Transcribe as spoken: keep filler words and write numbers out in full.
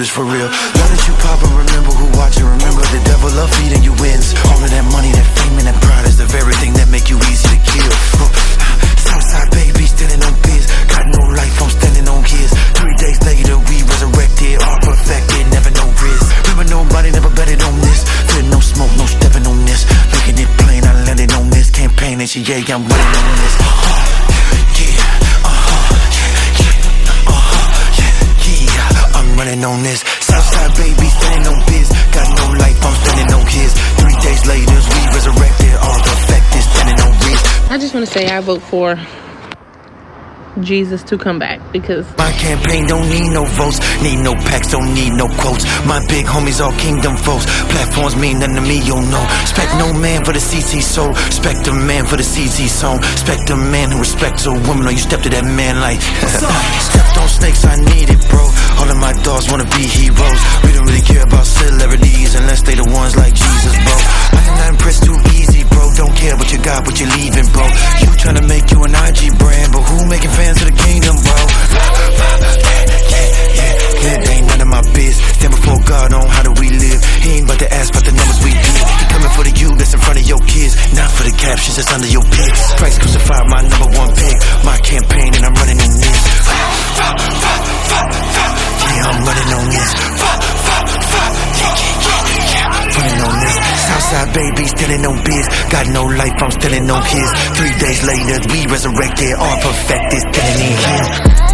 this for real. Now that you pop and remember who watching, remember the devil love feeding you wins. All of that money, that fame, and that pride is the very thing that make you easy to kill. Southside baby, standing on biz. Got no life, I'm standing on his. Three days later, we resurrected, all perfected, never no risk. Remember nobody never betted on this. Feel no smoke, no stepping on this. Making it plain, I landed on this campaign, and she, yeah, I'm running on this. Uh-huh, yeah, uh-huh, yeah, yeah, uh-huh, yeah, yeah, I'm running on this. Southside baby, standing on biz. Got no life, I'm standing on his. Three days later, we resurrected, all perfected, standing on risk. I just want to say I vote for Jesus to come back, because my campaign don't need no votes, need no packs, don't need no quotes. My big homies all kingdom folks. Platforms mean nothing to me, you know. Respect no man for the C C soul. Respect a man for the C Z song. Respect a man who respects a woman, or you step to that man like stepped on snakes, I need it, bro. All of my dogs wanna be heroes. We don't really care about celebrities unless they the ones like Jesus, bro. I am not impressed too easy, bro. Don't care what you got, what you leaving, bro. You tryna make you an I G brand, but who making fans of the kingdom, bro? Yeah, yeah, yeah. It ain't none of my biz. Stand before God on how do we live. He ain't about to ask about the numbers we did. He coming for the you that's in front of your kids, not for the captions that's under your pics. Christ crucified, my number one pick. My campaign and I'm running on this. Yeah, I'm running on this. Running on this. Southside baby, standing on biz. Got no life, I'm standing on his. Three days later, we resurrected, all perfected, standing in him.